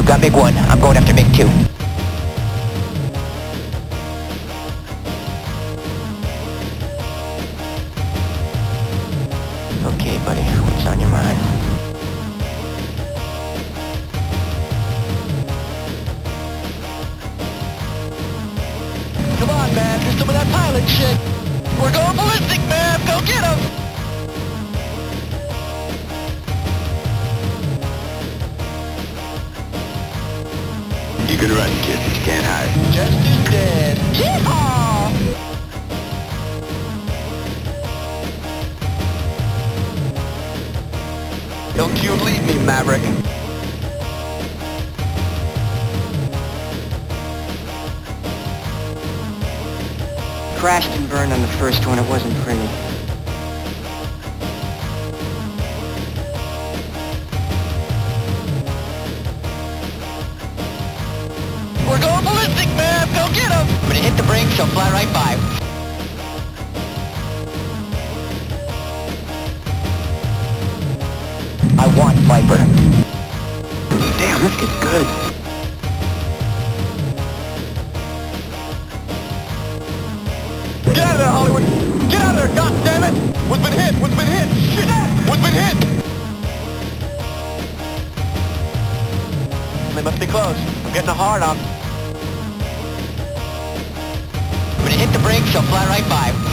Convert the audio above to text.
2, got MiG 1. I'm going after MiG 2. Okay, buddy, what's on your mind? Come on, man, do some of that pilot shit. We're going ballistic, man. Go get him. You can run, kid. You can't hide. Just as dead. Yeehaw! Don't you leave me, Maverick. Crashed and burned on the first one. It wasn't pretty. We're going ballistic, man! Go get him! I'm gonna hit the brakes, she'll fly right by. I want Viper. Damn, this gets good. Get out of there, Hollywood! Get out of there, God damn it! What's been hit? What's been hit? Shit! What's been hit? They must be close. I'm getting a hard on. I'm gonna hit the brakes, she'll fly right by.